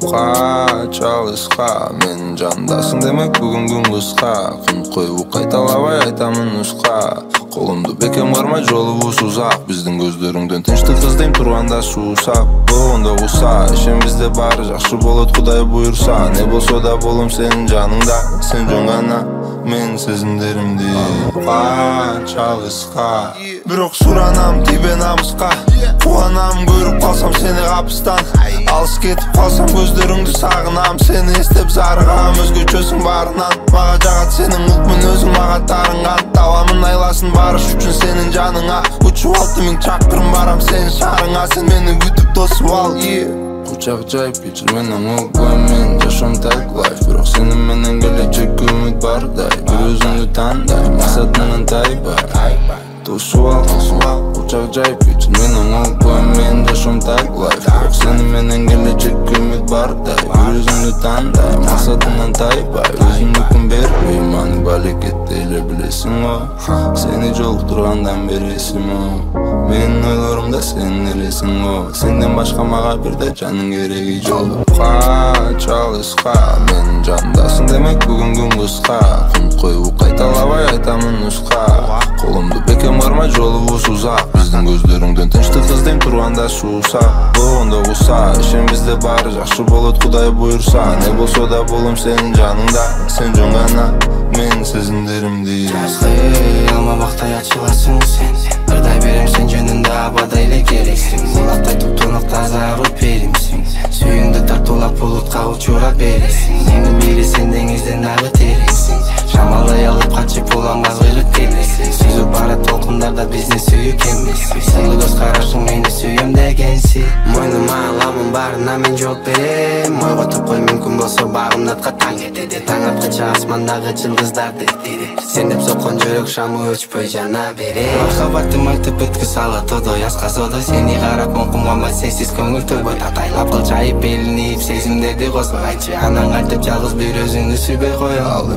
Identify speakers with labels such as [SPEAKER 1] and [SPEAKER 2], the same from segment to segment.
[SPEAKER 1] Чалышқа мен жандасың демек бүгін күн қысқа Құн қойып қайталабай айтамын нұсқа Қолымды бекем бармай жолы ұзақ Біздің көздеріңден тыныштық іздейм тұрғанда суысап Бұғында ұса ішем бізде бар жақсы болады Құдай бұйырса Не болса да болым сенің жаныңда Сен жөн ғана мен сезімдерімде Чалышқа Бірақ сұранам тебе намысқа Қуанам көріп қалсам сені қапыстан Алыс кетіп қалсам көздеріңді сағынам Сені естеп зарығам өзгечесің барынан Маға жағат сенің ұлтмын өзің маға тарынған Таламын айласын барыш үшін сенің жаныңа Ұчып алты мен шақырым барам сенің шарыңа Сен мені күтіп тосып ал Құшақ жайып кетшіл менің ұлғаймен Жашам тәк лайф Бірақ сені менен келечек үміт бардай Бір өзіңді таңдай Мақсатыңнан тайбай Тосып ал Құшақ жайып кетшіл менің ұлғаймен Жашам тәк лайф Бірақ сені менен келечек үміт бардай Бір өзіңді таңдай Мақсатыңнан тайбай Өзіңді күн бербей Маның бәлек еттейлі білесің о Сені жолықтырғандан бересің о Менің ойларымда сен елесің о Сенден башқа маға бірде жаның керегі жоқ Чалышқа мен жандасың демек бүгін күн қысқа Құн қойып қайталабай айтамын нұсқа Қолымды бекем бармай жолы ұзақ Біздің көздеріңден тыныштық іздейм тұрғанда суысақ Бұғында ұса ішем бізде бар жақсы болады Құдай бұйырса Не болса да болым сенің жаныңда Сен жөн ғана мен сезімдерімде
[SPEAKER 2] Алма бақтай açыласың сен Бірдай берем сен жөнінде абадайлы керексің Олақтай тұп-тұнық таза рух берімсің Сүйіңді тартулап бұлытқа ұшыра бересің Енді бері сен деңізден ағы терексің Шамалай алып қачып оламға ғылып келесің Сүзіп бара толқындарда бізде сүйік емес Сыйлы көз қарашың мені сүйем дегенсің Мойныма аламын барына мен жол берем Ой қотып қой мүмкін болса бағымдатқа таң етеді Таң атқанша асмандағы жылдыздарды Сен деп соққан жүрек шамы өшпөй жана бере Махаббатым айтып өткі сала тодой асқа содой Сені қарап мұқым қамай сенсіз көңіл төгбөй Татайлап қыл жайып белінейіп сезімдерді қосып Айтшы анаң айтып жалғыз бір өзіңді сүйбей қой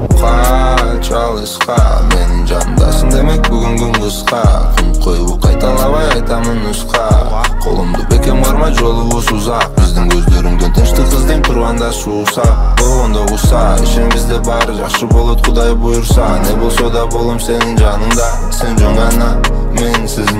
[SPEAKER 1] Чалышқа мен жандасың демек бүгін күн қысқа Құн қойып қайталабай айтамын нұсқа Қолымды бекем бармай жолы ұзақ Біздің көздеріңден тыныштық іздейм тұрғанда суысақ Бұғында ұса ішем бізде бар жақсы болады Құдай бұйырса Не болса да болым сенің жаныңда Сен жөн ғана мен сезім